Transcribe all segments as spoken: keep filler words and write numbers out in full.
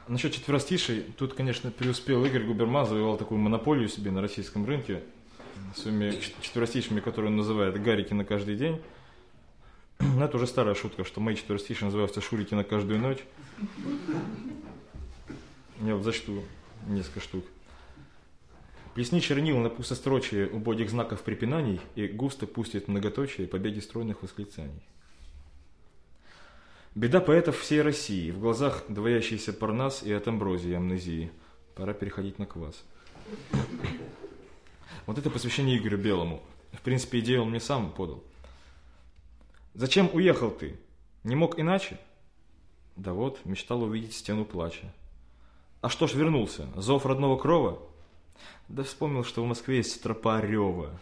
Насчет четверостишей, тут, конечно, преуспел Игорь Губерман, завоевал такую монополию себе на российском рынке своими четверостишами, которые он называет «Гарики на каждый день». Но это уже старая шутка, что мои четверостиши называются «Шурики на каждую ночь». Я вот зачту несколько штук. Плесни чернил на пустострочие убогих знаков препинаний и густо пустит многоточие побеги стройных восклицаний. Беда поэтов всей России, в глазах двоящийся Парнас и от амброзии и амнезии. Пора переходить на квас. Вот это посвящение Игорю Белому. В принципе, идею он мне сам подал. Зачем уехал ты? Не мог иначе? Да вот, мечтал увидеть стену плача. А что ж вернулся? Зов родного крова? Да вспомнил, что в Москве есть тропа рева.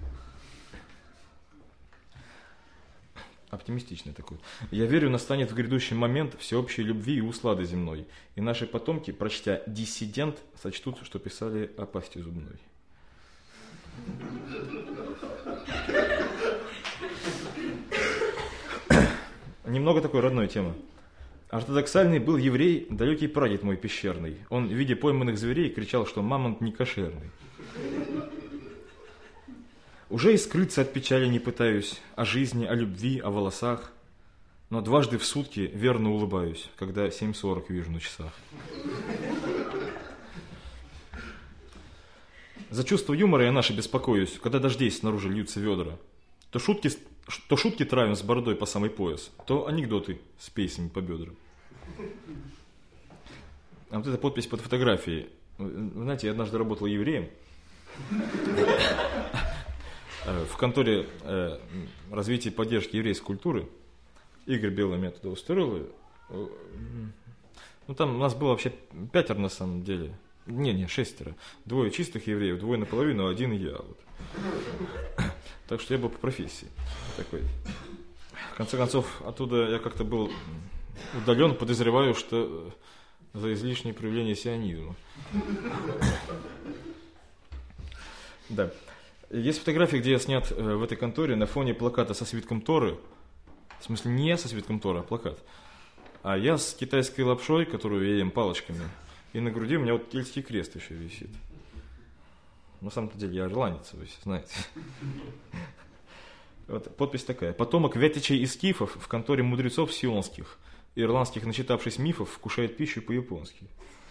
Оптимистичный такой. Я верю, настанет в грядущий момент всеобщей любви и услады земной. И наши потомки, прочтя «диссидент», сочтут, что писали о пасти зубной. Немного такой родной темы. Ортодоксальный был еврей, далекий прадед мой пещерный. Он, в виде пойманных зверей, кричал, что мамонт не кошерный. Уже и скрыться от печали не пытаюсь, о жизни, о любви, о волосах. Но дважды в сутки верно улыбаюсь, когда семь сорок вижу на часах. За чувство юмора я наше беспокоюсь, когда дождей снаружи льются ведра. То шутки, то шутки травим с бородой по самый пояс, то анекдоты с песнями по бедрам. А вот эта подпись под фотографией. Вы знаете, я однажды работал евреем в конторе развития и поддержки еврейской культуры. Игорь Белый меня туда устроил. Ну, там у нас было вообще пятеро на самом деле. Не, не, шестеро. Двое чистых евреев, двое наполовину, а один я. Вот. Так что я был по профессии такой. В конце концов, оттуда я как-то был удален, подозреваю, что за излишнее проявление сионизма. Да. Есть фотография, где я снят в этой конторе на фоне плаката со свитком Торы. В смысле, не я со свитком Торы, а плакат. А я с китайской лапшой, которую я ем палочками. И на груди у меня вот кельтский крест еще висит. На самом-то деле я ирландец, вы все знаете. Вот, подпись такая. Потомок вятичей и скифов в конторе мудрецов сионских, ирландских, начитавшись мифов, вкушает пищу по-японски.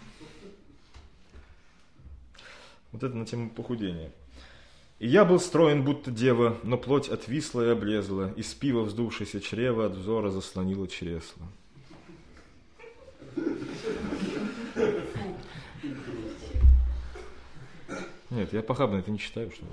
Вот это на тему похудения. И я был строен, будто дева, но плоть отвисла и облезла, из пива вздувшееся чрево от взора заслонило чресло. Нет, я похабно это не читаю, что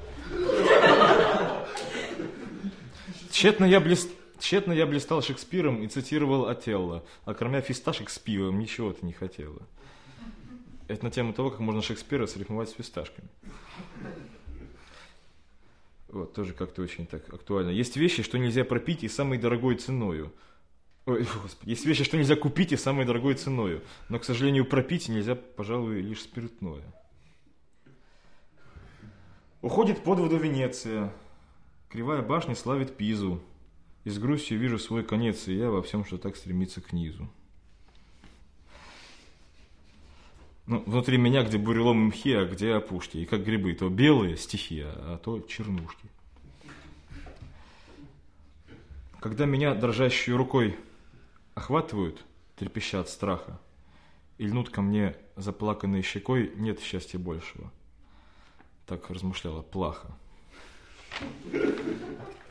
Тщетно я, блист... Тщетно я блистал Шекспиром и цитировал Отелло, а кроме фисташек с пивом ничего-то не хотела. Это на тему того, как можно Шекспира срифмовать с фисташками. Вот, тоже как-то очень так актуально. Есть вещи, что нельзя пропить и самой дорогой ценою. Ой, господи. Есть вещи, что нельзя купить и самой дорогой ценою. Но, к сожалению, пропить нельзя, пожалуй, лишь спиртное. Уходит под воду Венеция. Кривая башня славит Пизу. И с грустью вижу свой конец, и я во всем, что так стремится к низу. Ну, внутри меня, где бурелом и мхи, а где опушки. И как грибы, то белые стихи, а то чернушки. Когда меня дрожащей рукой охватывают, трепеща от страха, и льнут ко мне заплаканной щекой, нет счастья большего. Так размышляла Плаха.